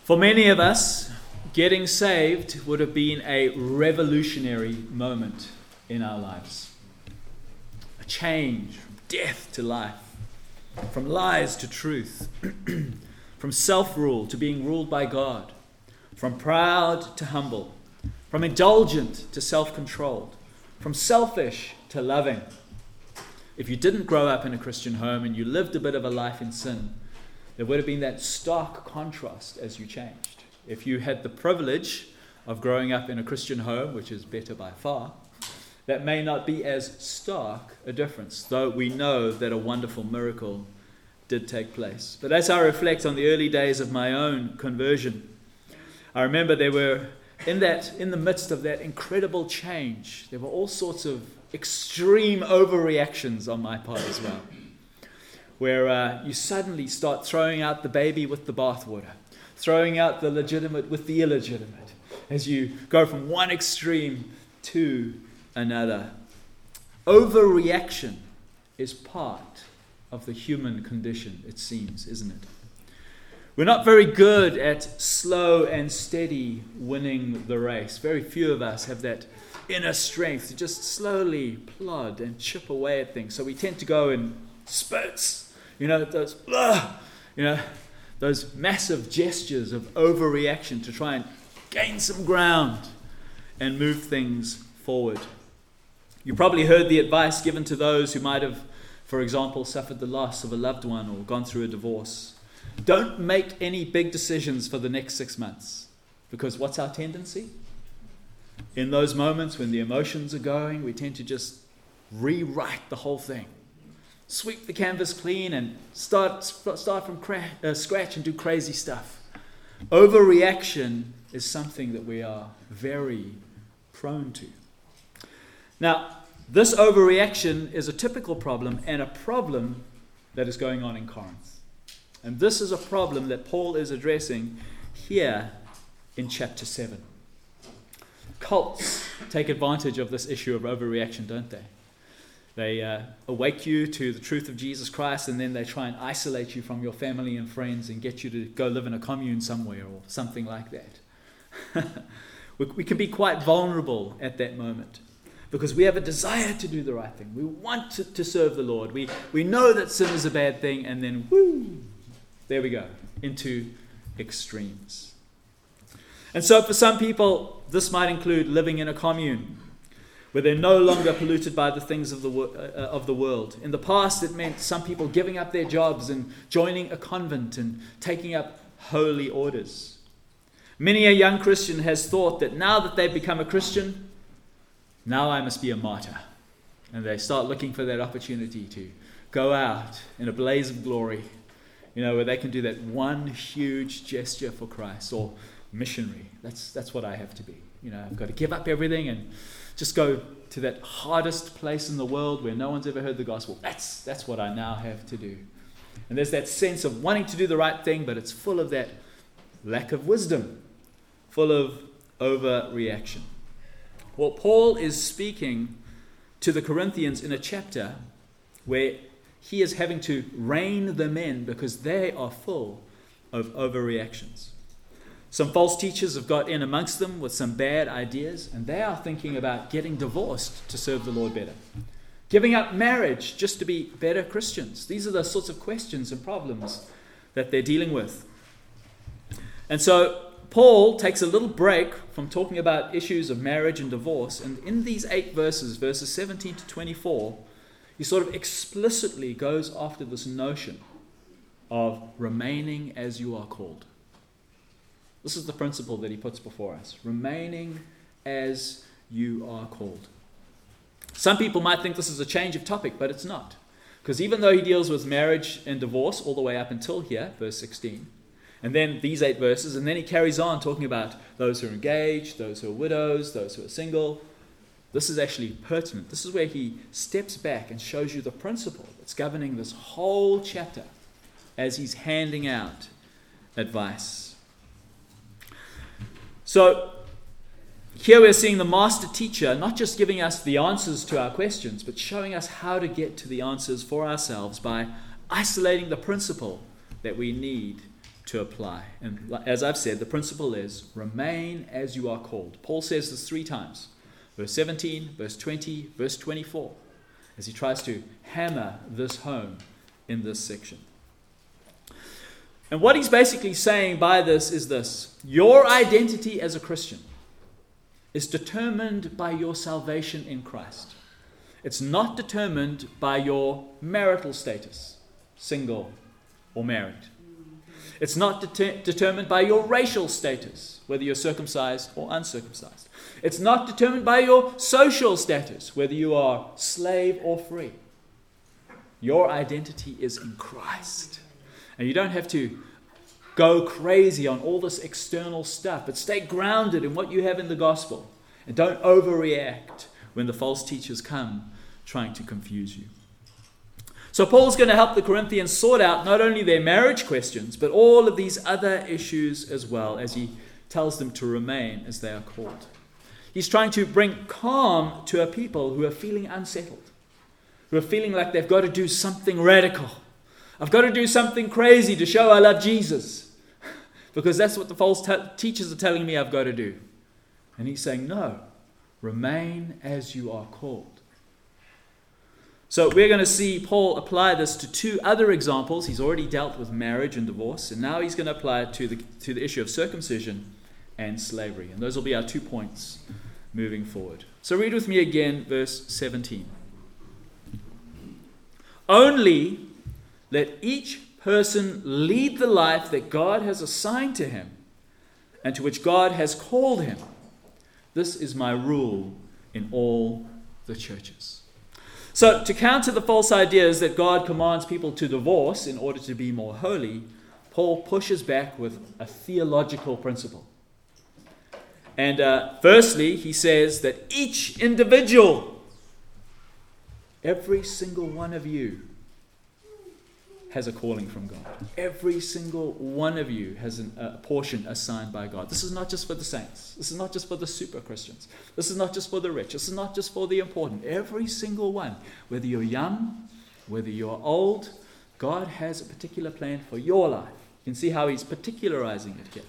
For many of us, getting saved would have been a revolutionary moment in our lives. A change from death to life, from lies to truth, from self-rule to being ruled by God, from proud to humble, from indulgent to self-controlled, from selfish to loving. If you didn't grow up in a Christian home and you lived a bit of a life in sin, there would have been that stark contrast as you changed. If you had the privilege of growing up in a Christian home, which is better by far, that may not be as stark a difference, though we know that a wonderful miracle did take place. But as I reflect on the early days of my own conversion, I remember there were, in the midst of that incredible change, there were all sorts of extreme overreactions on my part as well, where you suddenly start throwing out the baby with the bathwater, throwing out the legitimate with the illegitimate, as you go from one extreme to another. Overreaction is part of the human condition, it seems, isn't it? We're not very good at slow and steady winning the race. Very few of us have that inner strength to just slowly plod and chip away at things. So we tend to go in spurts. Those massive gestures of overreaction to try and gain some ground and move things forward. You probably heard the advice given to those who might have, for example, suffered the loss of a loved one or gone through a divorce. Don't make any big decisions for the next 6 months. Because what's our tendency? In those moments when the emotions are going, we tend to just rewrite the whole thing. Sweep the canvas clean and start from scratch and do crazy stuff. Overreaction is something that we are very prone to. Now, this overreaction is a typical problem and a problem that is going on in Corinth. And this is a problem that Paul is addressing here in chapter 7. Cults take advantage of this issue of overreaction, don't they? They awake you to the truth of Jesus Christ, and then they try and isolate you from your family and friends and get you to go live in a commune somewhere or something like that. We can be quite vulnerable at that moment because we have a desire to do the right thing. We want to serve the Lord. We know that sin is a bad thing, and then, there we go, into extremes. And so for some people, this might include living in a commune where they're no longer polluted by the things of the world. In the past, it meant some people giving up their jobs and joining a convent and taking up holy orders. Many a young Christian has thought that now that they've become a Christian, now I must be a martyr. And they start looking for that opportunity to go out in a blaze of glory, where they can do that one huge gesture for Christ, or missionary. That's what I have to be. I've got to give up everything and just go to that hardest place in the world where no one's ever heard the gospel. That's what I now have to do. And there's that sense of wanting to do the right thing, but it's full of that lack of wisdom, full of overreaction. Well, Paul is speaking to the Corinthians in a chapter where he is having to rein them in because they are full of overreactions. Some false teachers have got in amongst them with some bad ideas, and they are thinking about getting divorced to serve the Lord better. Giving up marriage just to be better Christians. These are the sorts of questions and problems that they're dealing with. And so Paul takes a little break from talking about issues of marriage and divorce, and in these 8 verses 17 to 24, he sort of explicitly goes after this notion of remaining as you are called. This is the principle that he puts before us. Remaining as you are called. Some people might think this is a change of topic, but it's not. Because even though he deals with marriage and divorce all the way up until here, verse 16, and then these 8 verses, and then he carries on talking about those who are engaged, those who are widows, those who are single, this is actually pertinent. This is where he steps back and shows you the principle that's governing this whole chapter as he's handing out advice. So here we're seeing the master teacher not just giving us the answers to our questions, but showing us how to get to the answers for ourselves by isolating the principle that we need to apply. And as I've said, the principle is remain as you are called. Paul says this 3 times. Verse 17, verse 20, verse 24, as he tries to hammer this home in this section. And what he's basically saying by this is this: your identity as a Christian is determined by your salvation in Christ. It's not determined by your marital status, single or married. It's not determined by your racial status, whether you're circumcised or uncircumcised. It's not determined by your social status, whether you are slave or free. Your identity is in Christ. And you don't have to go crazy on all this external stuff, but stay grounded in what you have in the gospel. And don't overreact when the false teachers come trying to confuse you. So Paul's going to help the Corinthians sort out not only their marriage questions, but all of these other issues as well, as he tells them to remain as they are called. He's trying to bring calm to a people who are feeling unsettled, who are feeling like they've got to do something radical. I've got to do something crazy to show I love Jesus, because that's what the false teachers are telling me I've got to do. And he's saying, no, remain as you are called. So we're going to see Paul apply this to 2 other examples. He's already dealt with marriage and divorce, and now he's going to apply it to the issue of circumcision and slavery. And those will be our 2 points moving forward. So read with me again, verse 17. Only let each person lead the life that God has assigned to him and to which God has called him. This is my rule in all the churches. So to counter the false ideas that God commands people to divorce in order to be more holy, Paul pushes back with a theological principle. And firstly, he says that each individual, every single one of you, has a calling from God. Every single one of you has a portion assigned by God. This is not just for the saints. This is not just for the super Christians. This is not just for the rich. This is not just for the important. Every single one, whether you're young, whether you're old, God has a particular plan for your life. You can see how he's particularizing it here.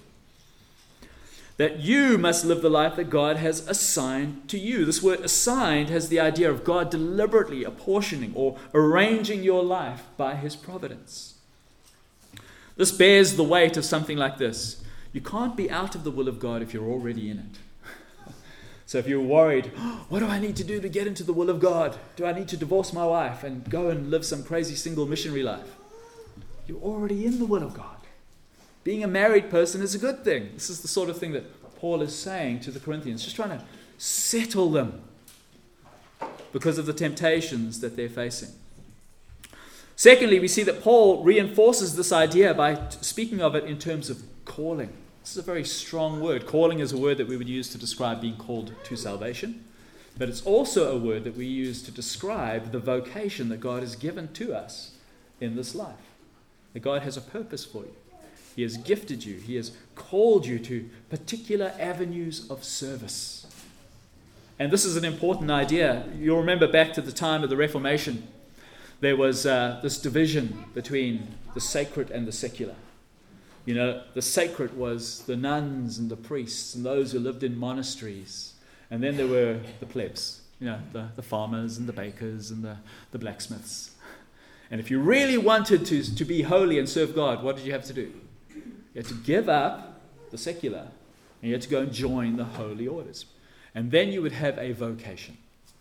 That you must live the life that God has assigned to you. This word assigned has the idea of God deliberately apportioning or arranging your life by his providence. This bears the weight of something like this: you can't be out of the will of God if you're already in it. So if you're worried, what do I need to do to get into the will of God? Do I need to divorce my wife and go and live some crazy single missionary life? You're already in the will of God. Being a married person is a good thing. This is the sort of thing that Paul is saying to the Corinthians, just trying to settle them because of the temptations that they're facing. Secondly, we see that Paul reinforces this idea by speaking of it in terms of calling. This is a very strong word. Calling is a word that we would use to describe being called to salvation, but it's also a word that we use to describe the vocation that God has given to us in this life. That God has a purpose for you. He has gifted you. He has called you to particular avenues of service. And this is an important idea. You'll remember back to the time of the Reformation, there was this division between the sacred and the secular. You know, the sacred was the nuns and the priests and those who lived in monasteries. And then there were the plebs, you know, the farmers and the bakers and the blacksmiths. And if you really wanted to be holy and serve God, what did you have to do? You had to give up the secular and you had to go and join the holy orders. And then you would have a vocation.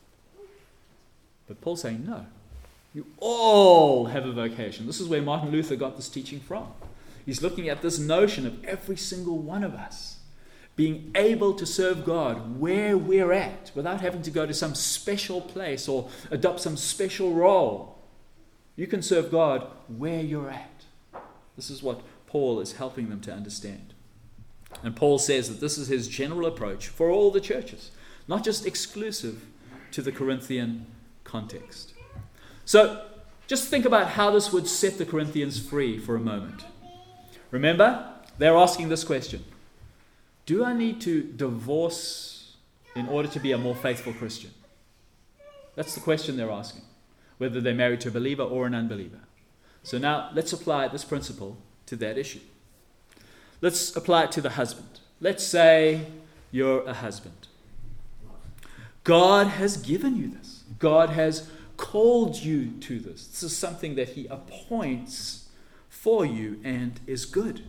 But Paul's saying, no, you all have a vocation. This is where Martin Luther got this teaching from. He's looking at this notion of every single one of us being able to serve God where we're at without having to go to some special place or adopt some special role. You can serve God where you're at. This is what Paul is helping them to understand. And Paul says that this is his general approach for all the churches, not just exclusive to the Corinthian context. So just think about how this would set the Corinthians free for a moment. Remember, they're asking this question: do I need to divorce in order to be a more faithful Christian? That's the question they're asking, whether they're married to a believer or an unbeliever. So now let's apply this principle to that issue. Let's apply it to the husband. Let's say you're a husband. God has given you this. God has called you to this. This is something that he appoints for you and is good.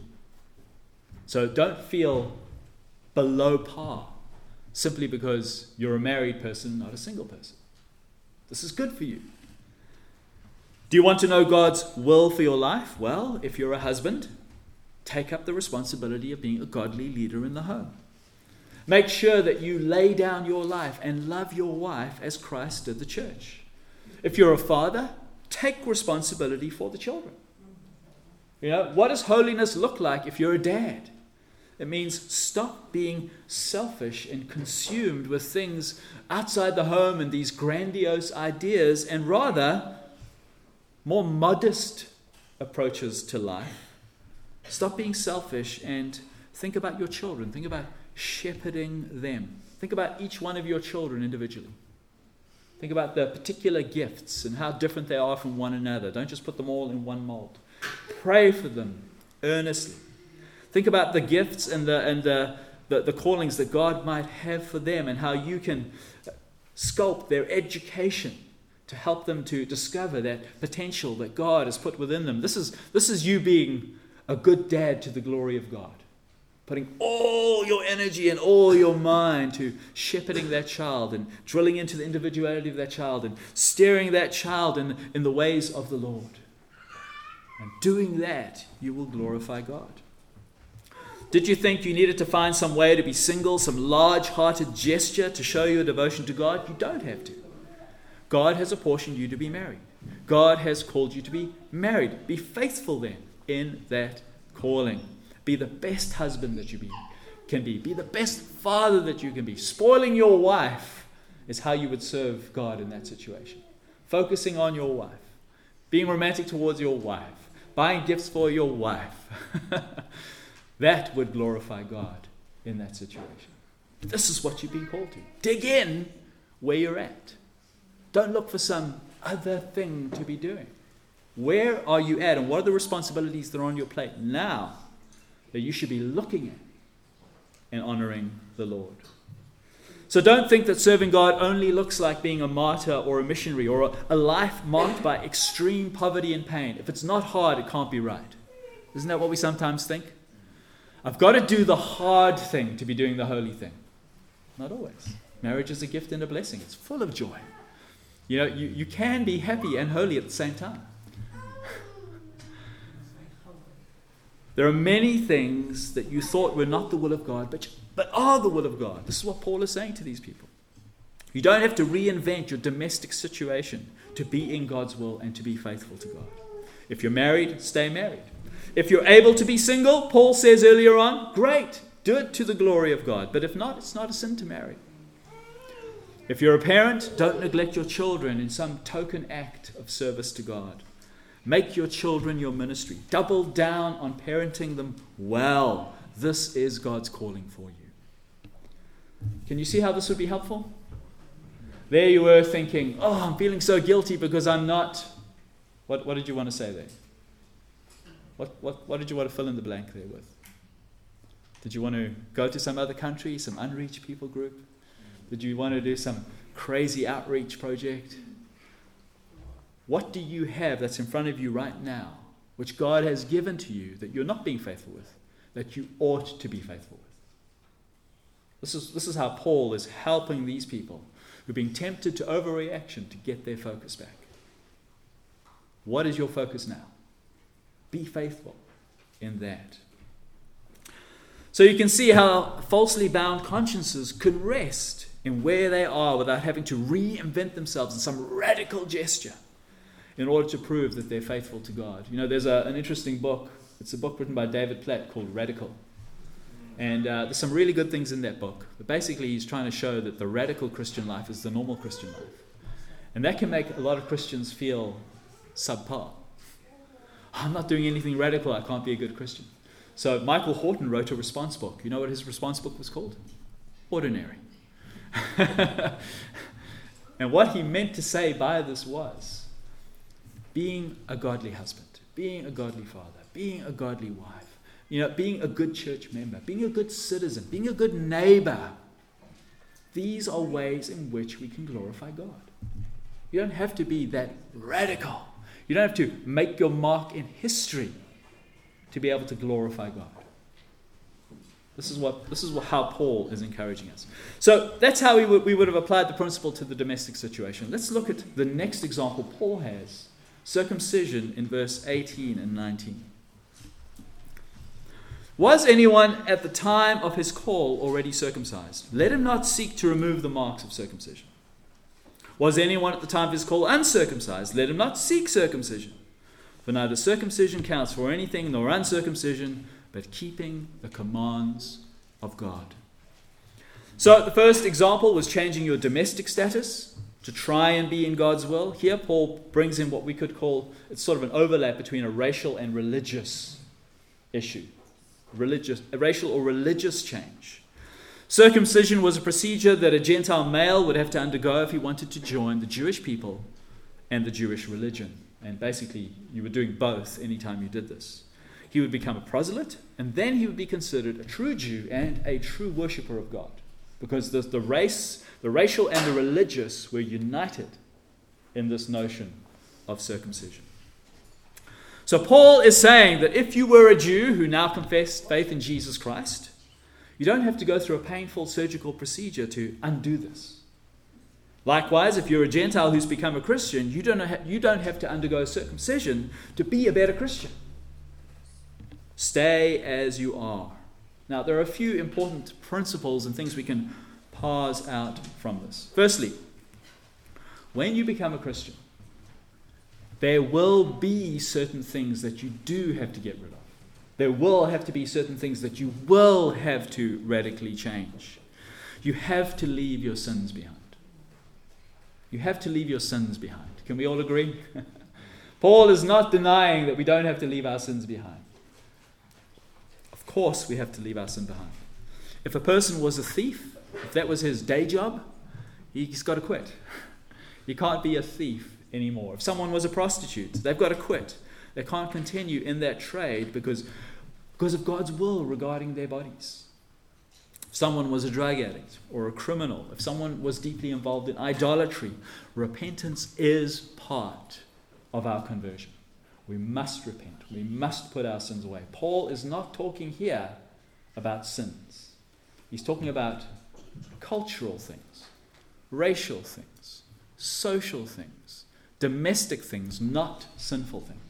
So don't feel below par simply because you're a married person, not a single person. This is good for you. Do you want to know God's will for your life? Well, if you're a husband, take up the responsibility of being a godly leader in the home. Make sure that you lay down your life and love your wife as Christ did the church. If you're a father, take responsibility for the children. What does holiness look like if you're a dad? It means stop being selfish and consumed with things outside the home and these grandiose ideas, and rather more modest approaches to life. Stop being selfish and think about your children. Think about shepherding them. Think about each one of your children individually. Think about the particular gifts and how different they are from one another. Don't just put them all in one mold. Pray for them earnestly. Think about the gifts and the callings that God might have for them and how you can sculpt their education to help them to discover that potential that God has put within them. This is you being a good dad to the glory of God. Putting all your energy and all your mind to shepherding that child and drilling into the individuality of that child and steering that child in the ways of the Lord. And doing that, you will glorify God. Did you think you needed to find some way to be single, some large-hearted gesture to show your devotion to God? You don't have to. God has apportioned you to be married. God has called you to be married. Be faithful then in that calling. Be the best husband that you can be. Be the best father that you can be. Spoiling your wife is how you would serve God in that situation. Focusing on your wife. Being romantic towards your wife. Buying gifts for your wife. That would glorify God in that situation. This is what you've been called to. Dig in where you're at. Don't look for some other thing to be doing. Where are you at, and what are the responsibilities that are on your plate now that you should be looking at and honoring the Lord? So don't think that serving God only looks like being a martyr or a missionary or a life marked by extreme poverty and pain. If it's not hard, it can't be right. Isn't that what we sometimes think? I've got to do the hard thing to be doing the holy thing. Not always. Marriage is a gift and a blessing. It's full of joy. You can be happy and holy at the same time. There are many things that you thought were not the will of God, but are the will of God. This is what Paul is saying to these people. You don't have to reinvent your domestic situation to be in God's will and to be faithful to God. If you're married, stay married. If you're able to be single, Paul says earlier on, great, do it to the glory of God. But if not, it's not a sin to marry. If you're a parent, don't neglect your children in some token act of service to God. Make your children your ministry. Double down on parenting them well. This is God's calling for you. Can you see how this would be helpful? There you were thinking, I'm feeling so guilty because I'm not. What did you want to say there? What did you want to fill in the blank there with? Did you want to go to some other country, some unreached people group? Did you want to do some crazy outreach project? What do you have that's in front of you right now, which God has given to you that you're not being faithful with, that you ought to be faithful with? This is how Paul is helping these people who are being tempted to overreaction to get their focus back. What is your focus now? Be faithful in that. So you can see how falsely bound consciences can rest in where they are without having to reinvent themselves in some radical gesture in order to prove that they're faithful to God. There's an interesting book. It's a book written by David Platt called Radical. And there's some really good things in that book. But basically, he's trying to show that the radical Christian life is the normal Christian life. And that can make a lot of Christians feel subpar. I'm not doing anything radical. I can't be a good Christian. So Michael Horton wrote a response book. You know what his response book was called? Ordinary. And what he meant to say by this was being a godly husband, being a godly father, being a godly wife, being a good church member, being a good citizen, being a good neighbor. These are ways in which we can glorify God. You don't have to be that radical. You don't have to make your mark in history to be able to glorify God. This is how Paul is encouraging us. So that's how we would have applied the principle to the domestic situation. Let's look at the next example Paul has. Circumcision in verse 18 and 19. Was anyone at the time of his call already circumcised? Let him not seek to remove the marks of circumcision. Was anyone at the time of his call uncircumcised? Let him not seek circumcision. For neither circumcision counts for anything nor uncircumcision, but keeping the commands of God. So the first example was changing your domestic status to try and be in God's will. Here Paul brings in what we could call, it's sort of an overlap between a racial and religious issue. A racial or religious change. Circumcision was a procedure that a Gentile male would have to undergo if he wanted to join the Jewish people and the Jewish religion. And basically, you were doing both anytime you did this. He would become a proselyte, and then he would be considered a true Jew and a true worshipper of God. Because the racial and the religious were united in this notion of circumcision. So Paul is saying that if you were a Jew who now confessed faith in Jesus Christ, you don't have to go through a painful surgical procedure to undo this. Likewise, if you're a Gentile who's become a Christian, you don't have to undergo circumcision to be a better Christian. Stay as you are. Now, there are a few important principles and things we can parse out from this. Firstly, when you become a Christian, there will be certain things that you do have to get rid of. There will have to be certain things that you will have to radically change. You have to leave your sins behind. You have to leave your sins behind. Can we all agree? Paul is not denying that we don't have to leave our sins behind. Of course we have to leave our sin behind. If a person was a thief, if that was his day job, he's got to quit. You can't be a thief anymore. If someone was a prostitute, they've got to quit. They can't continue in that trade because of God's will regarding their bodies. If someone was a drug addict or a criminal, if someone was deeply involved in idolatry, repentance is part of our conversion. We must repent. We must put our sins away. Paul is not talking here about sins. He's talking about cultural things, racial things, social things, domestic things, not sinful things.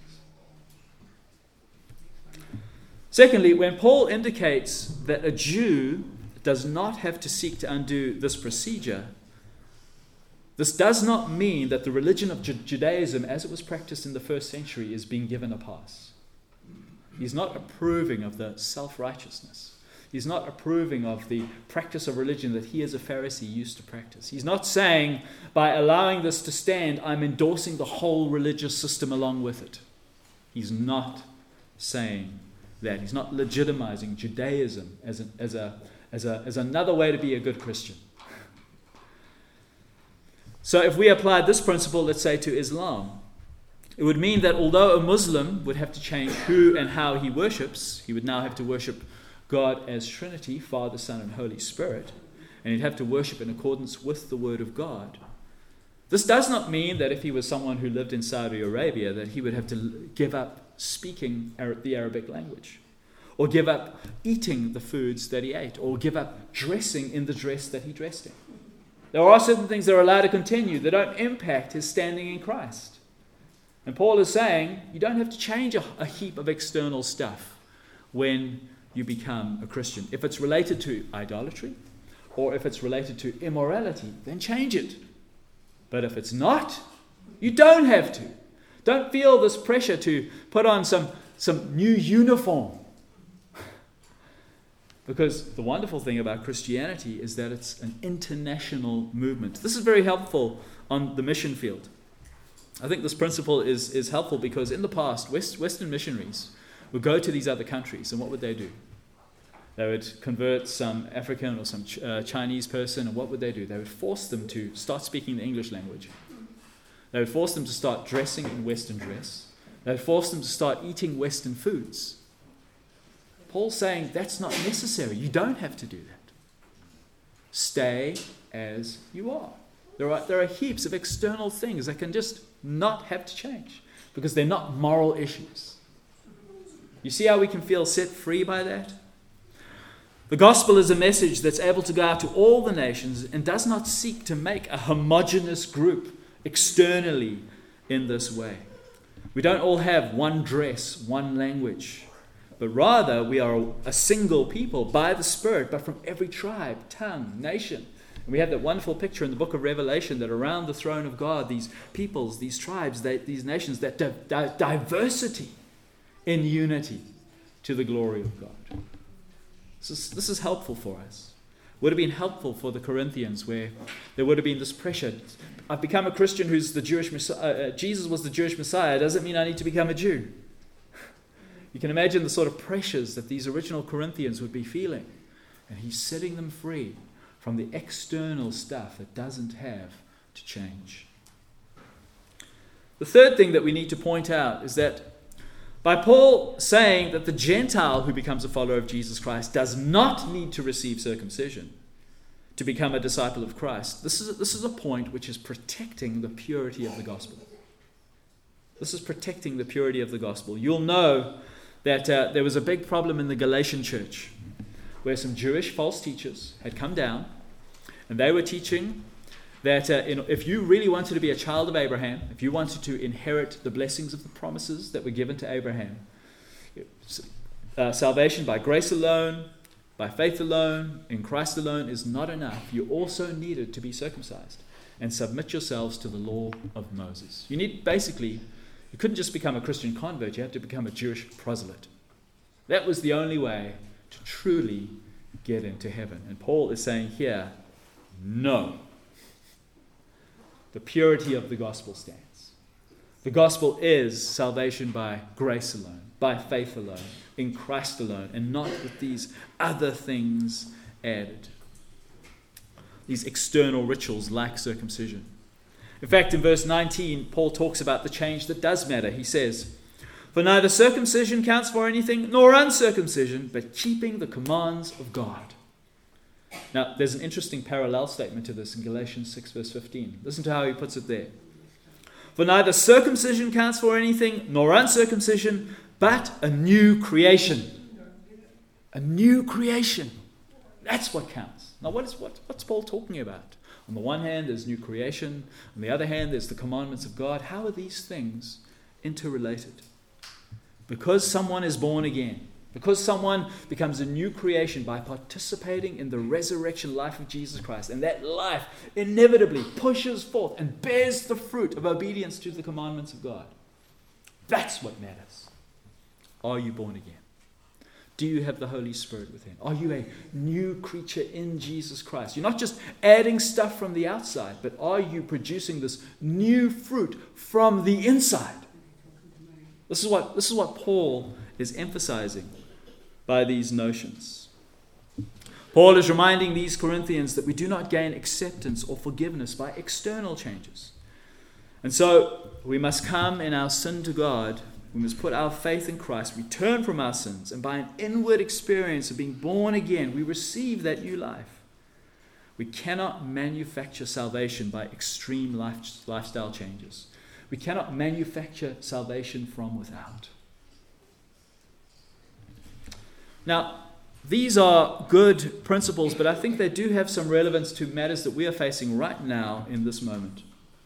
Secondly, when Paul indicates that a Jew does not have to seek to undo this procedure, this does not mean that the religion of Judaism, as it was practiced in the first century, is being given a pass. He's not approving of the self-righteousness. He's not approving of the practice of religion that he as a Pharisee used to practice. He's not saying, by allowing this to stand, I'm endorsing the whole religious system along with it. He's not saying that. He's not legitimizing Judaism as another way to be a good Christian. So if we applied this principle, let's say, to Islam, it would mean that although a Muslim would have to change who and how he worships, he would now have to worship God as Trinity, Father, Son, and Holy Spirit, and he'd have to worship in accordance with the Word of God. This does not mean that if he was someone who lived in Saudi Arabia, that he would have to give up speaking the Arabic language, or give up eating the foods that he ate, or give up dressing in the dress that he dressed in. There are certain things that are allowed to continue that don't impact his standing in Christ. And Paul is saying you don't have to change a heap of external stuff when you become a Christian. If it's related to idolatry, or if it's related to immorality, then change it. But if it's not, you don't have to. Don't feel this pressure to put on some new uniform. Because the wonderful thing about Christianity is that it's an international movement. This is very helpful on the mission field. I think this principle is helpful because in the past, Western missionaries would go to these other countries, and what would they do? They would convert some African or some Chinese person, and what would they do? They would force them to start speaking the English language. They would force them to start dressing in Western dress. They would force them to start eating Western foods. Paul's saying that's not necessary. You don't have to do that. Stay as you are. There are heaps of external things that can just not have to change because they're not moral issues. You see how we can feel set free by that? The gospel is a message that's able to go out to all the nations and does not seek to make a homogeneous group externally in this way. We don't all have one dress, one language, but rather we are a single people by the Spirit, but from every tribe, tongue, nation. And we have that wonderful picture in the book of Revelation that around the throne of God, these peoples, these tribes, these nations, that diversity in unity to the glory of God. This is helpful for us. Would have been helpful for the Corinthians where there would have been this pressure. I've become a Christian who's the Jewish Messiah. Jesus was the Jewish Messiah. Doesn't mean I need to become a Jew. You can imagine the sort of pressures that these original Corinthians would be feeling. And he's setting them free from the external stuff that doesn't have to change. The third thing that we need to point out is that by Paul saying that the Gentile who becomes a follower of Jesus Christ does not need to receive circumcision to become a disciple of Christ, this is a point which is protecting the purity of the gospel. This is protecting the purity of the gospel. You'll know that there was a big problem in the Galatian church where some Jewish false teachers had come down and they were teaching that if you really wanted to be a child of Abraham, if you wanted to inherit the blessings of the promises that were given to Abraham, salvation by grace alone, by faith alone, in Christ alone is not enough. You also needed to be circumcised and submit yourselves to the law of Moses. You couldn't just become a Christian convert, you had to become a Jewish proselyte. That was the only way to truly get into heaven. And Paul is saying here, no. The purity of the gospel stands. The gospel is salvation by grace alone, by faith alone, in Christ alone, and not with these other things added. These external rituals like circumcision. In fact, in verse 19, Paul talks about the change that does matter. He says, "For neither circumcision counts for anything, nor uncircumcision, but keeping the commands of God." Now, there's an interesting parallel statement to this in Galatians 6, verse 15. Listen to how he puts it there. "For neither circumcision counts for anything, nor uncircumcision, but a new creation." A new creation. That's what counts. Now, what's Paul talking about? On the one hand, there's new creation. On the other hand, there's the commandments of God. How are these things interrelated? Because someone is born again, because someone becomes a new creation by participating in the resurrection life of Jesus Christ, and that life inevitably pushes forth and bears the fruit of obedience to the commandments of God. That's what matters. Are you born again? Do you have the Holy Spirit within? Are you a new creature in Jesus Christ? You're not just adding stuff from the outside, but are you producing this new fruit from the inside? This is what Paul is emphasizing by these notions. Paul is reminding these Corinthians that we do not gain acceptance or forgiveness by external changes. And so we must come in our sin to God. We must put our faith in Christ. We turn from our sins, and by an inward experience of being born again, we receive that new life. We cannot manufacture salvation by extreme lifestyle changes. We cannot manufacture salvation from without. Now, these are good principles, but I think they do have some relevance to matters that we are facing right now in this moment.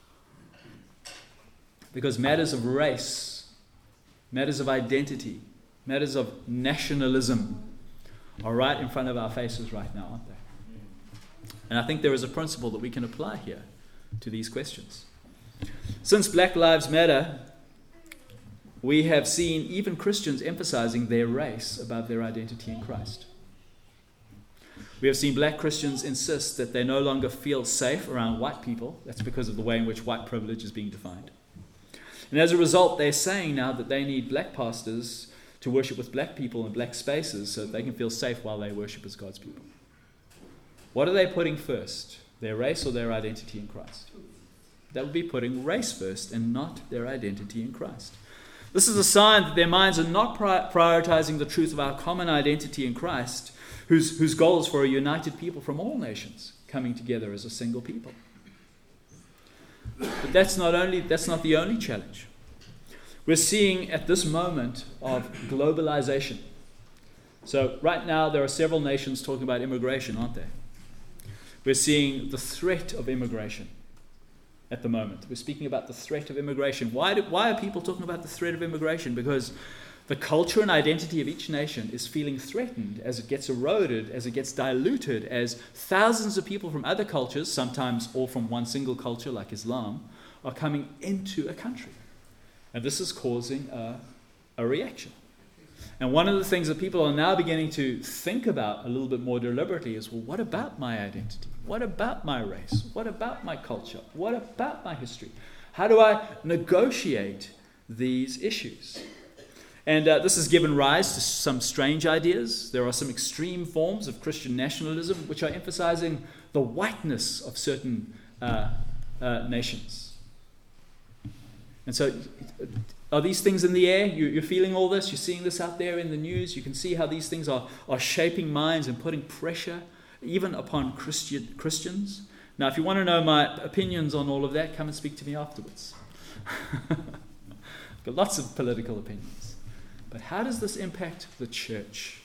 Because matters of race, matters of identity, matters of nationalism are right in front of our faces right now, aren't they? And I think there is a principle that we can apply here to these questions. Since Black Lives Matter, we have seen even Christians emphasizing their race above their identity in Christ. We have seen black Christians insist that they no longer feel safe around white people. That's because of the way in which white privilege is being defined. And as a result, they're saying now that they need black pastors to worship with black people in black spaces so that they can feel safe while they worship as God's people. What are they putting first? Their race or their identity in Christ? That would be putting race first and not their identity in Christ. This is a sign that their minds are not prioritizing the truth of our common identity in Christ, whose goal is for a united people from all nations coming together as a single people. But that's not the only challenge. We're seeing at this moment of globalization. So right now there are several nations talking about immigration, aren't there? We're seeing the threat of immigration at the moment. We're speaking about the threat of immigration. Why are people talking about the threat of immigration? Because the culture and identity of each nation is feeling threatened as it gets eroded, as it gets diluted, as thousands of people from other cultures, sometimes all from one single culture like Islam, are coming into a country. And this is causing a reaction. And one of the things that people are now beginning to think about a little bit more deliberately is, well, what about my identity? What about my race? What about my culture? What about my history? How do I negotiate these issues? And this has given rise to some strange ideas. There are some extreme forms of Christian nationalism which are emphasizing the whiteness of certain nations. And so, are these things in the air? You're feeling all this? You're seeing this out there in the news? You can see how these things are shaping minds and putting pressure even upon Christians. Now, if you want to know my opinions on all of that, come and speak to me afterwards. I've got lots of political opinions. But how does this impact the church?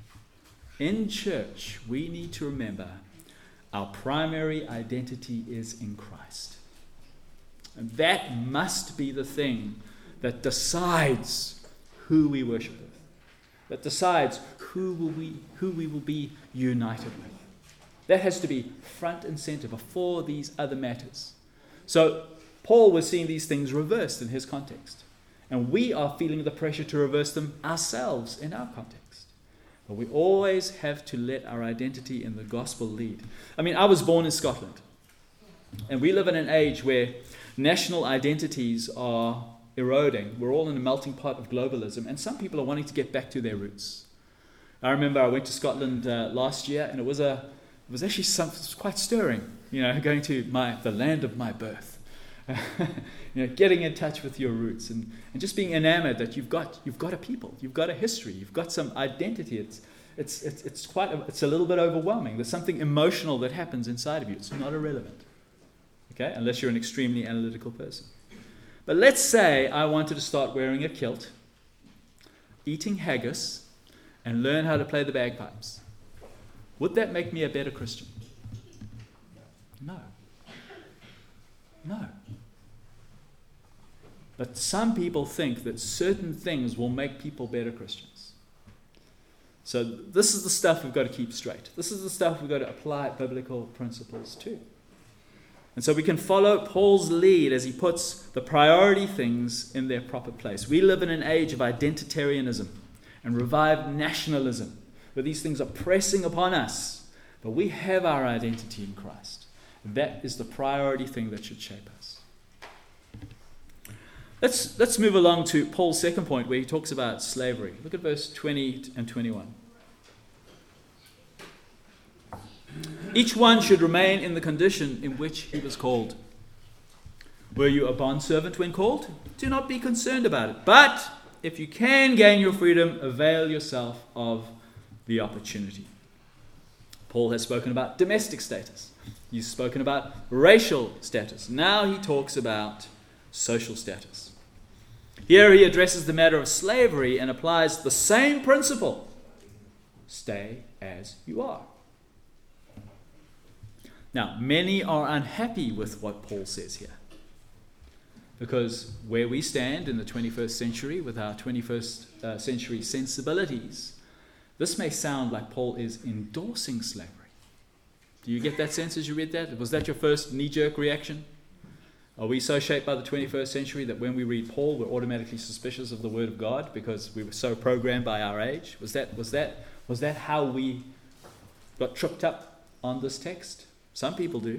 In church, we need to remember our primary identity is in Christ. And that must be the thing that decides who we worship with, that decides who we will be united with. That has to be front and center before these other matters. So Paul was seeing these things reversed in his context. And we are feeling the pressure to reverse them ourselves in our context. But we always have to let our identity in the gospel lead. I mean, I was born in Scotland. And we live in an age where national identities are eroding. We're all in a melting pot of globalism. And some people are wanting to get back to their roots. I remember I went to Scotland last year, and it was actually quite stirring, going to the land of my birth. Getting in touch with your roots and just being enamored that you've got a people, you've got a history, you've got some identity. It's a little bit overwhelming. There's something emotional that happens inside of you. It's not irrelevant, okay, unless you're an extremely analytical person. But let's say I wanted to start wearing a kilt, eating haggis, and learn how to play the bagpipes. Would that make me a better Christian? No. But some people think that certain things will make people better Christians. So this is the stuff we've got to keep straight. This is the stuff we've got to apply biblical principles to. And so we can follow Paul's lead as he puts the priority things in their proper place. We live in an age of identitarianism and revived nationalism, where these things are pressing upon us. But we have our identity in Christ. That is the priority thing that should shape us. Let's move along to Paul's second point, where he talks about slavery. Look at verse 20 and 21. Each one should remain in the condition in which he was called. Were you a bondservant when called? Do not be concerned about it. But if you can gain your freedom, avail yourself of the opportunity. Paul has spoken about domestic status. He's spoken about racial status. Now he talks about social status. Here he addresses the matter of slavery and applies the same principle. Stay as you are. Now, many are unhappy with what Paul says here, because where we stand in the 21st century with our 21st century sensibilities, this may sound like Paul is endorsing slavery. Do you get that sense as you read that? Was that your first knee-jerk reaction? Are we so shaped by the 21st century that when we read Paul, we're automatically suspicious of the Word of God because we were so programmed by our age? Was that how we got tripped up on this text? Some people do.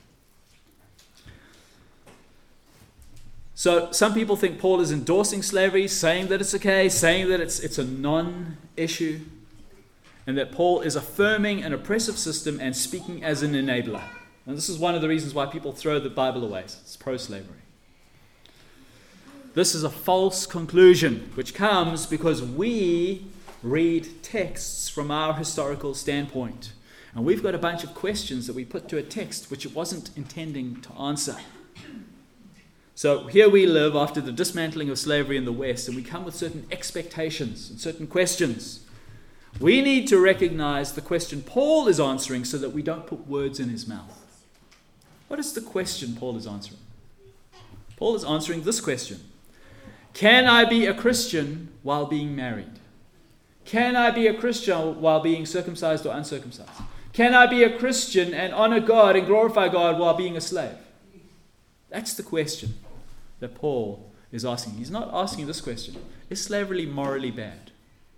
So some people think Paul is endorsing slavery, saying that it's okay, saying that it's a non-issue, and that Paul is affirming an oppressive system and speaking as an enabler. And this is one of the reasons why people throw the Bible away. It's pro-slavery. This is a false conclusion, which comes because we read texts from our historical standpoint. And we've got a bunch of questions that we put to a text which it wasn't intending to answer. So here we live after the dismantling of slavery in the West, and we come with certain expectations and certain questions. We need to recognize the question Paul is answering so that we don't put words in his mouth. What is the question Paul is answering? Paul is answering this question. Can I be a Christian while being married? Can I be a Christian while being circumcised or uncircumcised? Can I be a Christian and honor God and glorify God while being a slave? That's the question that Paul is asking. He's not asking this question. Is slavery morally bad?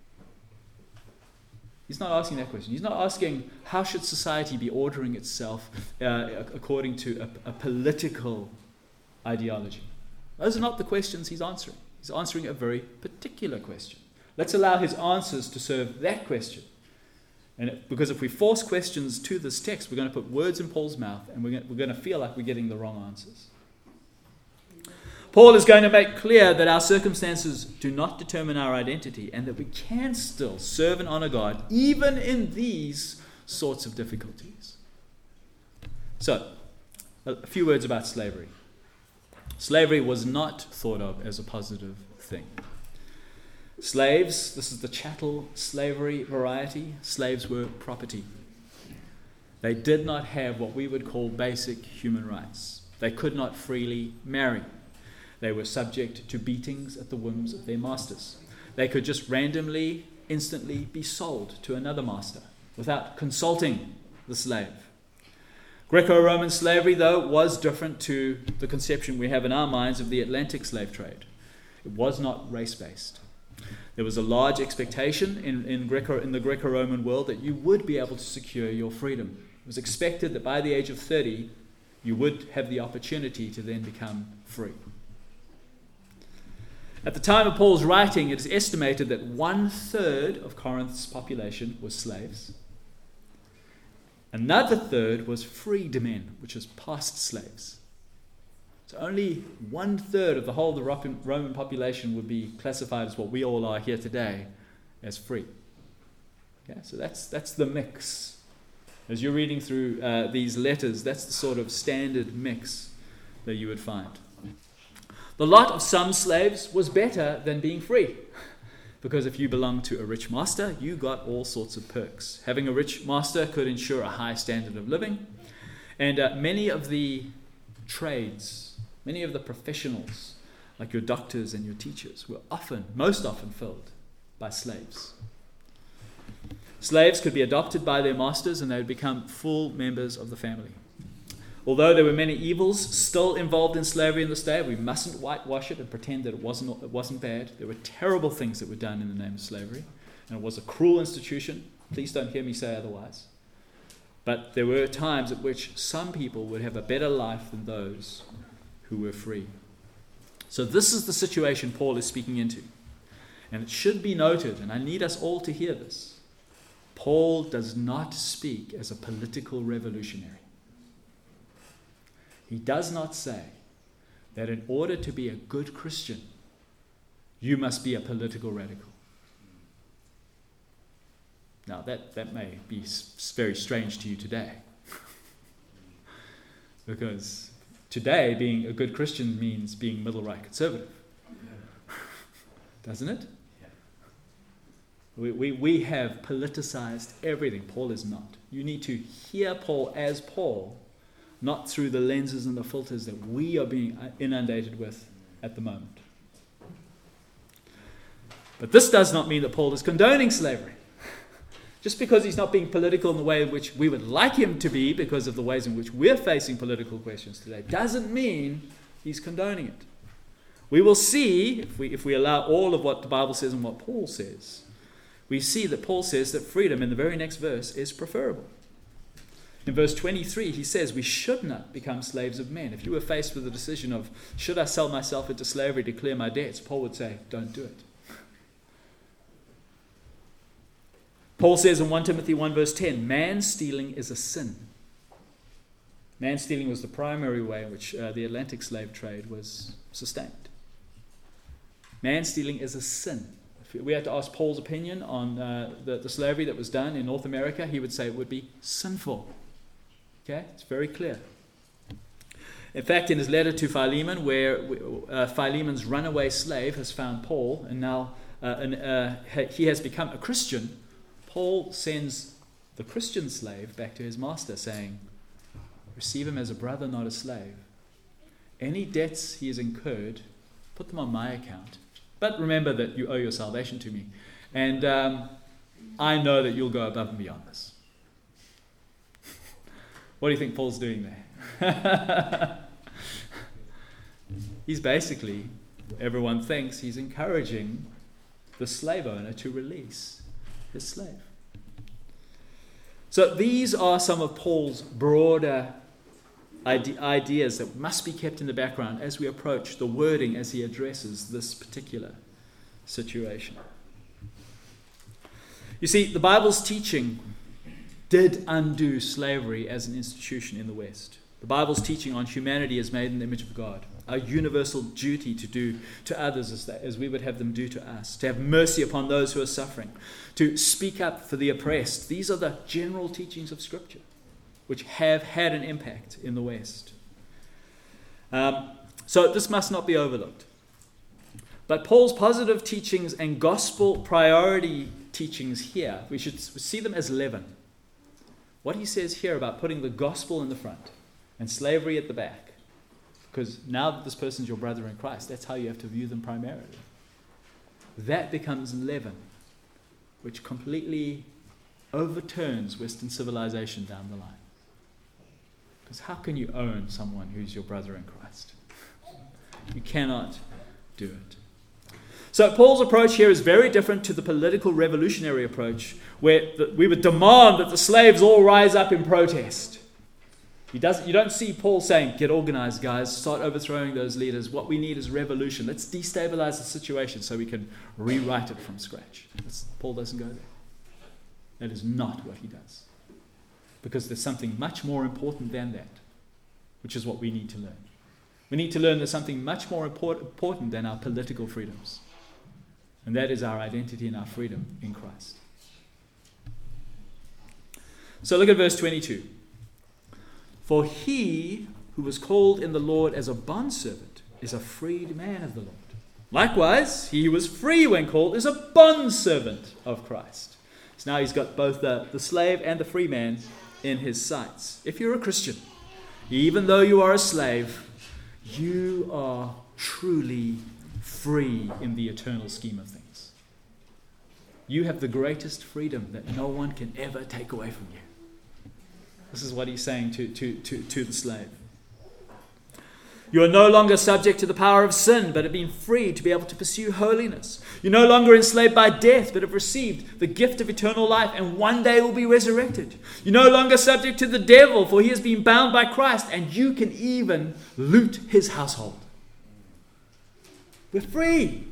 He's not asking that question. He's not asking how should society be ordering itself according to a political ideology. Those are not the questions he's answering. He's answering a very particular question. Let's allow his answers to serve that question. Because if we force questions to this text, we're going to put words in Paul's mouth and we're going to feel like we're getting the wrong answers. Paul is going to make clear that our circumstances do not determine our identity and that we can still serve and honor God even in these sorts of difficulties. So, a few words about slavery. Slavery was not thought of as a positive thing. Slaves, this is the chattel slavery variety, slaves were property. They did not have what we would call basic human rights. They could not freely marry. They were subject to beatings at the whims of their masters. They could just randomly, instantly be sold to another master without consulting the slave. Greco-Roman slavery, though, was different to the conception we have in our minds of the Atlantic slave trade. It was not race-based. There was a large expectation in the Greco-Roman world that you would be able to secure your freedom. It was expected that by the age of 30, you would have the opportunity to then become free. At the time of Paul's writing, it is estimated that 1/3 of Corinth's population was slaves. Another third was freedmen, which is past slaves. So only 1/3 of the whole of the Roman population would be classified as what we all are here today, as free. Okay, so that's the mix. As you're reading through these letters, that's the sort of standard mix that you would find. The lot of some slaves was better than being free, because if you belonged to a rich master, you got all sorts of perks. Having a rich master could ensure a high standard of living, and many of the trades, many of the professionals, like your doctors and your teachers, were most often filled by slaves. Slaves could be adopted by their masters and they would become full members of the family. Although there were many evils still involved in slavery in this day, we mustn't whitewash it and pretend that it wasn't bad. There were terrible things that were done in the name of slavery, and it was a cruel institution. Please don't hear me say otherwise. But there were times at which some people would have a better life than those who were free. So this is the situation Paul is speaking into. And it should be noted, and I need us all to hear this, Paul does not speak as a political revolutionary. He does not say that in order to be a good Christian, you must be a political radical. Now, that may be very strange to you today. Because today, being a good Christian means being middle-right conservative. Doesn't it? We have politicized everything. Paul is not. You need to hear Paul as Paul, not through the lenses and the filters that we are being inundated with at the moment. But this does not mean that Paul is condoning slavery. Just because he's not being political in the way in which we would like him to be, because of the ways in which we're facing political questions today, doesn't mean he's condoning it. We will see, if we allow all of what the Bible says and what Paul says, we see that Paul says that freedom in the very next verse is preferable. In verse 23, he says we should not become slaves of men. If you were faced with the decision of, should I sell myself into slavery to clear my debts, Paul would say, don't do it. Paul says in 1 Timothy 1 verse 10, man stealing is a sin. Man stealing was the primary way in which the Atlantic slave trade was sustained. Man-stealing is a sin. If we had to ask Paul's opinion on the slavery that was done in North America, he would say it would be sinful. Okay? It's very clear. In fact, in his letter to Philemon, where Philemon's runaway slave has found Paul, and now he has become a Christian, Paul sends the Christian slave back to his master, saying, receive him as a brother, not a slave. Any debts he has incurred, put them on my account. But remember that you owe your salvation to me. And I know that you'll go above and beyond this. What do you think Paul's doing there? He's basically, everyone thinks, he's encouraging the slave owner to release his slave. So these are some of Paul's broader ideas that must be kept in the background as we approach the wording as he addresses this particular situation. You see, the Bible's teaching did undo slavery as an institution in the West. The Bible's teaching on humanity as made in the image of God, a universal duty to do to others as we would have them do to us, to have mercy upon those who are suffering, to speak up for the oppressed. These are the general teachings of Scripture, which have had an impact in the West. So this must not be overlooked. But Paul's positive teachings and gospel priority teachings here, we should see them as leaven. What he says here about putting the gospel in the front and slavery at the back, because now that this person's your brother in Christ, that's how you have to view them primarily. That becomes leaven, which completely overturns Western civilization down the line. Because how can you own someone who's your brother in Christ? You cannot do it. So Paul's approach here is very different to the political revolutionary approach, where we would demand that the slaves all rise up in protest. You don't see Paul saying, get organized, guys, start overthrowing those leaders. What we need is revolution. Let's destabilize the situation so we can rewrite it from scratch. Paul doesn't go there. That is not what he does. Because there's something much more important than that, which is what we need to learn. We need to learn there's something much more important than our political freedoms. And that is our identity and our freedom in Christ. So look at verse 22. For he who was called in the Lord as a bondservant is a freed man of the Lord. Likewise, he who was free when called is a bondservant of Christ. So now he's got both the slave and the free man in his sights. If you're a Christian, even though you are a slave, you are truly free in the eternal scheme of things. You have the greatest freedom that no one can ever take away from you. This is what he's saying to the slave. You are no longer subject to the power of sin, but have been freed to be able to pursue holiness. You're no longer enslaved by death, but have received the gift of eternal life, and one day will be resurrected. You're no longer subject to the devil, for he has been bound by Christ, and you can even loot his household. We're free.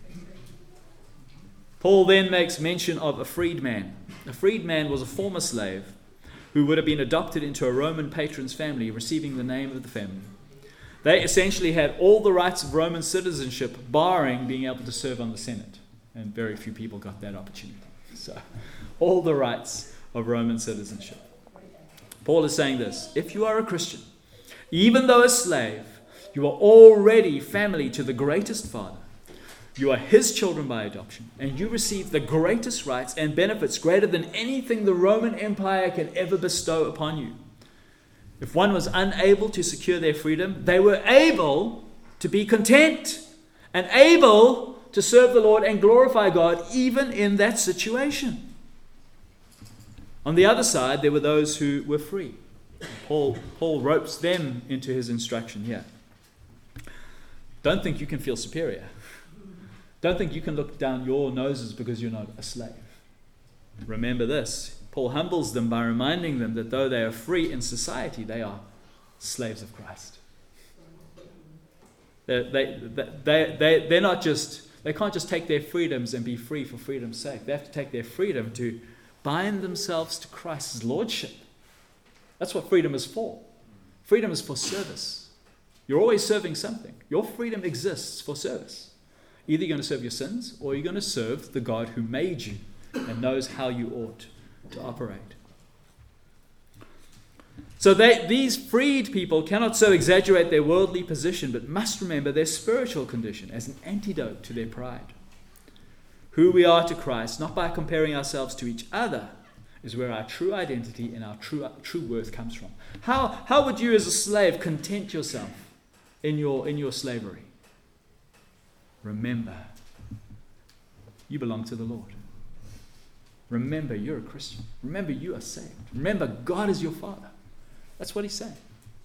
Paul then makes mention of a freed man. A freed man was a former slave who would have been adopted into a Roman patron's family, receiving the name of the family. They essentially had all the rights of Roman citizenship, barring being able to serve on the Senate. And very few people got that opportunity. So, all the rights of Roman citizenship. Paul is saying this: if you are a Christian, even though a slave, you are already family to the greatest Father. You are his children by adoption, and you receive the greatest rights and benefits greater than anything the Roman Empire can ever bestow upon you. If one was unable to secure their freedom, they were able to be content and able to serve the Lord and glorify God even in that situation. On the other side, there were those who were free. Paul ropes them into his instruction here. Don't think you can feel superior. Don't think you can look down your noses because you're not a slave. Remember this. Paul humbles them by reminding them that though they are free in society, they are slaves of Christ. They're not just, they can't just take their freedoms and be free for freedom's sake. They have to take their freedom to bind themselves to Christ's lordship. That's what freedom is for. Freedom is for service. You're always serving something. Your freedom exists for service. Either you're going to serve your sins, or you're going to serve the God who made you and knows how you ought to operate. So these freed people cannot so exaggerate their worldly position, but must remember their spiritual condition as an antidote to their pride. Who we are to Christ, not by comparing ourselves to each other, is where our true identity and our true worth comes from. How would you as a slave content yourself in your slavery? Remember, you belong to the Lord. Remember, you're a Christian. Remember, you are saved. Remember, God is your Father. That's what he's saying.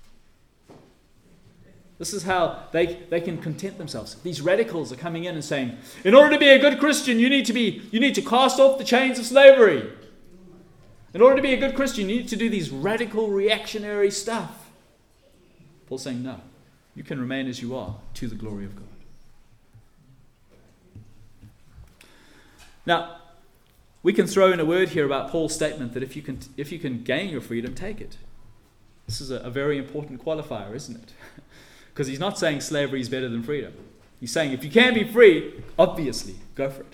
This is how they can content themselves. These radicals are coming in and saying, in order to be a good Christian, you need to cast off the chains of slavery. In order to be a good Christian, you need to do these radical reactionary stuff. Paul's saying, no, you can remain as you are to the glory of God. Now, we can throw in a word here about Paul's statement that if you can gain your freedom, take it. This is a very important qualifier, isn't it? Because he's not saying slavery is better than freedom. He's saying if you can be free, obviously, go for it.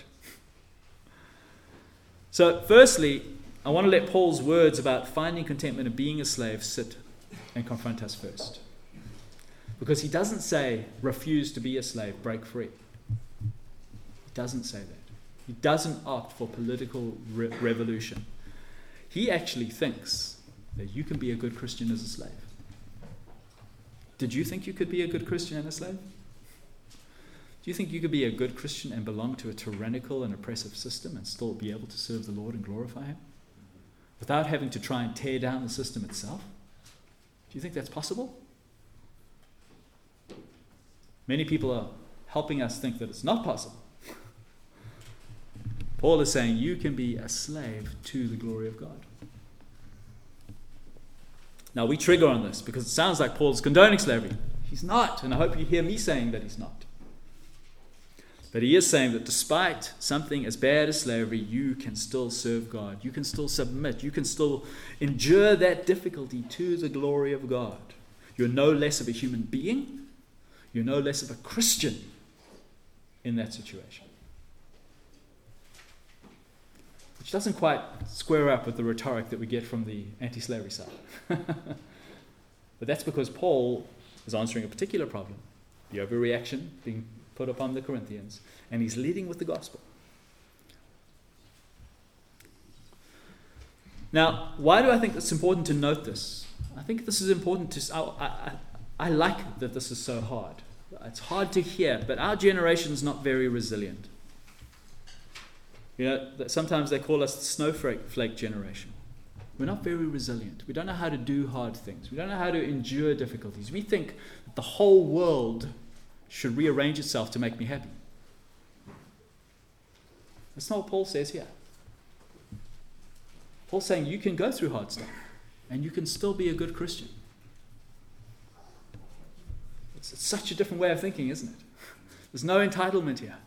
So, firstly, I want to let Paul's words about finding contentment and being a slave sit and confront us first. Because he doesn't say, refuse to be a slave, break free. He doesn't say that. He doesn't opt for political revolution. He actually thinks that you can be a good Christian as a slave. Did you think you could be a good Christian and a slave? Do you think you could be a good Christian and belong to a tyrannical and oppressive system and still be able to serve the Lord and glorify Him? Without having to try and tear down the system itself? Do you think that's possible? Many people are helping us think that it's not possible. Paul is saying you can be a slave to the glory of God. Now we trigger on this because it sounds like Paul's condoning slavery. He's not, and I hope you hear me saying that he's not. But he is saying that despite something as bad as slavery, you can still serve God. You can still submit. You can still endure that difficulty to the glory of God. You're no less of a human being. You're no less of a Christian in that situation. Which doesn't quite square up with the rhetoric that we get from the anti-slavery side. But that's because Paul is answering a particular problem, the overreaction being put upon the Corinthians, and he's leading with the gospel. Now, why do I think it's important to note this? I think this is important to... I like that this is so hard. It's hard to hear, but our generation's not very resilient. You know, sometimes they call us the snowflake generation. We're not very resilient. We don't know how to do hard things. We don't know how to endure difficulties. We think that the whole world should rearrange itself to make me happy. That's not what Paul says here. Paul's saying you can go through hard stuff and you can still be a good Christian. It's such a different way of thinking, isn't it? There's no entitlement here.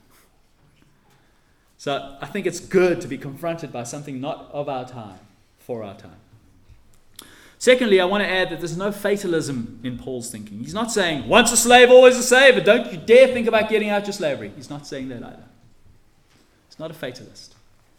So I think it's good to be confronted by something not of our time, for our time. Secondly, I want to add that there's no fatalism in Paul's thinking. He's not saying, once a slave, always a slave, but don't you dare think about getting out your slavery. He's not saying that either. He's not a fatalist.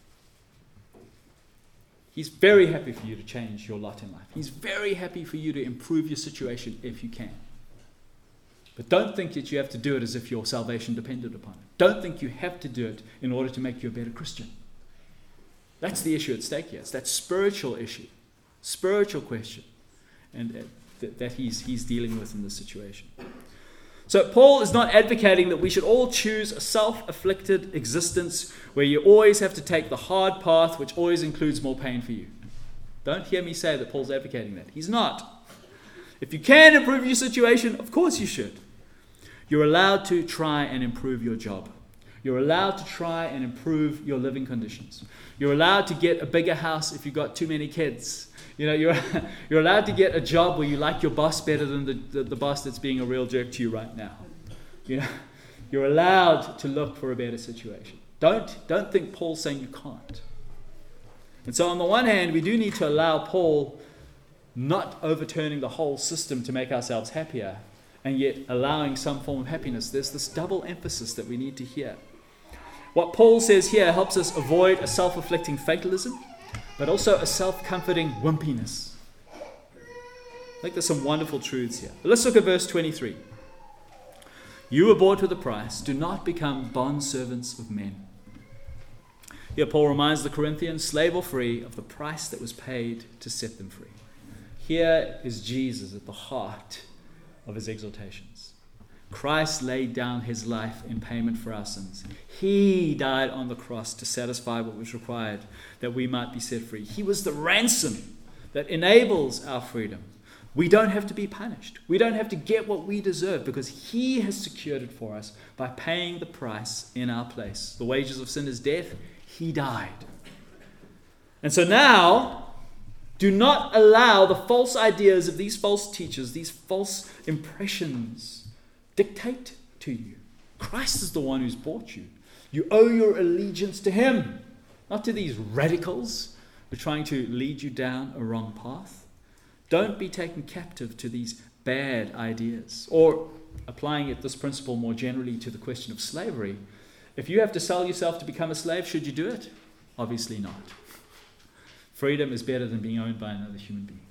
He's very happy for you to change your lot in life. He's very happy for you to improve your situation if you can. But don't think that you have to do it as if your salvation depended upon it. Don't think you have to do it in order to make you a better Christian. That's the issue at stake here. It's that spiritual issue, spiritual question, and that he's dealing with in this situation. So Paul is not advocating that we should all choose a self-afflicted existence where you always have to take the hard path, which always includes more pain for you. Don't hear me say that Paul's advocating that. He's not. If you can improve your situation, of course you should. You're allowed to try and improve your job. You're allowed to try and improve your living conditions. You're allowed to get a bigger house if you've got too many kids. You know, you're allowed to get a job where you like your boss better than the boss that's being a real jerk to you right now. You know, you're allowed to look for a better situation. Don't think Paul's saying you can't. And so on the one hand, we do need to allow Paul not overturning the whole system to make ourselves happier. and yet allowing some form of happiness. There's this double emphasis that we need to hear. What Paul says here helps us avoid a self-afflicting fatalism, but also a self-comforting wimpiness. I think there's some wonderful truths here. But let's look at verse 23. You were bought with a price. Do not become bondservants of men. Here Paul reminds the Corinthians, slave or free, of the price that was paid to set them free. Here is Jesus at the heart of his exhortations. Christ laid down his life in payment for our sins. He died on the cross to satisfy what was required that we might be set free. He was the ransom that enables our freedom. We don't have to be punished. We don't have to get what we deserve because he has secured it for us by paying the price in our place. The wages of sin is death. He died. And so now, do not allow the false ideas of these false teachers, these false impressions, dictate to you. Christ is the one who's bought you. You owe your allegiance to him, not to these radicals who are trying to lead you down a wrong path. Don't be taken captive to these bad ideas. Or applying this principle more generally to the question of slavery, if you have to sell yourself to become a slave, should you do it? Obviously not. Freedom is better than being owned by another human being.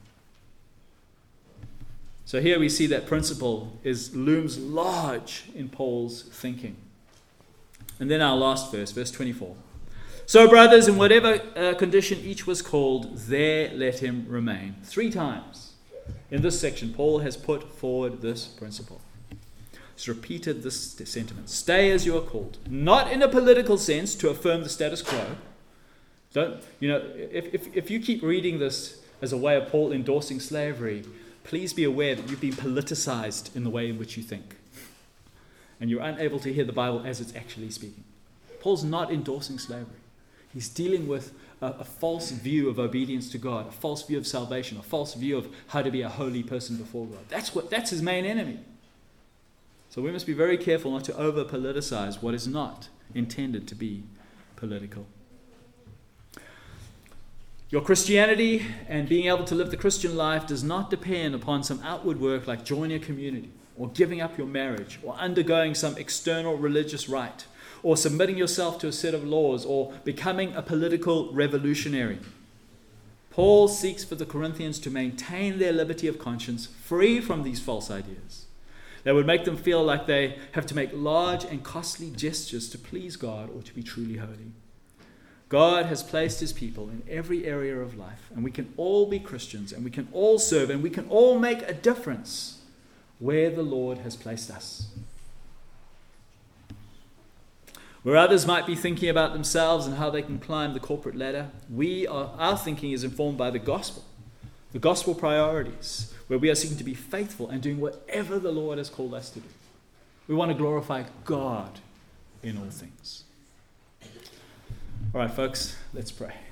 So here we see that principle looms large in Paul's thinking. And then our last verse, verse 24. So, brothers, in whatever condition each was called, there let him remain. 3 times in this section, Paul has put forward this principle. He's repeated this sentiment. Stay as you are called. Not in a political sense to affirm the status quo. If you keep reading this as a way of Paul endorsing slavery, please be aware that you've been politicized in the way in which you think. And you're unable to hear the Bible as it's actually speaking. Paul's not endorsing slavery. He's dealing with a false view of obedience to God, a false view of salvation, a false view of how to be a holy person before God. That's his main enemy. So we must be very careful not to over-politicize what is not intended to be political. Your Christianity and being able to live the Christian life does not depend upon some outward work like joining a community or giving up your marriage or undergoing some external religious rite or submitting yourself to a set of laws or becoming a political revolutionary. Paul seeks for the Corinthians to maintain their liberty of conscience free from these false ideas that would make them feel like they have to make large and costly gestures to please God or to be truly holy. God has placed his people in every area of life, and we can all be Christians, and we can all serve, and we can all make a difference where the Lord has placed us. Where others might be thinking about themselves and how they can climb the corporate ladder, our thinking is informed by the gospel priorities, where we are seeking to be faithful and doing whatever the Lord has called us to do. We want to glorify God in all things. All right, folks, let's pray.